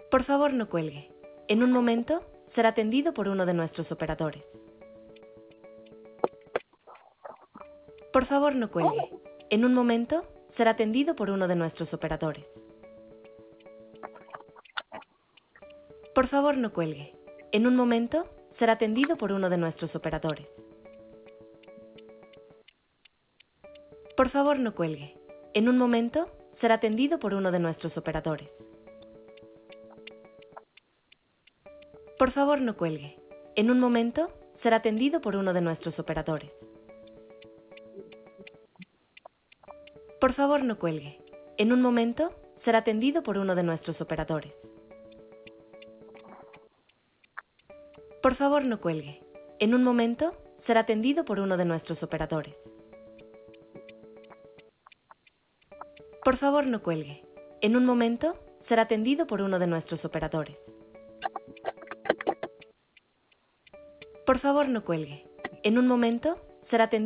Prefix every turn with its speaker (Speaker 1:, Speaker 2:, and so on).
Speaker 1: Por favor, no cuelgue. En un momento será atendido por uno de nuestros operadores. Por favor, no cuelgue. En un momento será atendido por uno de nuestros operadores. Por favor, no cuelgue. En un momento será atendido por uno de nuestros operadores. Por favor, no cuelgue. En un momento será atendido por uno de nuestros operadores. Por favor, no cuelgue. En un momento será atendido por uno de nuestros operadores. Por favor, no cuelgue. En un momento será atendido por uno de nuestros operadores. Por favor, no cuelgue. En un momento será atendido por uno de nuestros operadores. Por favor, no cuelgue. En un momento será atendido por uno de nuestros operadores. Por favor, no cuelgue. En un momento será atendido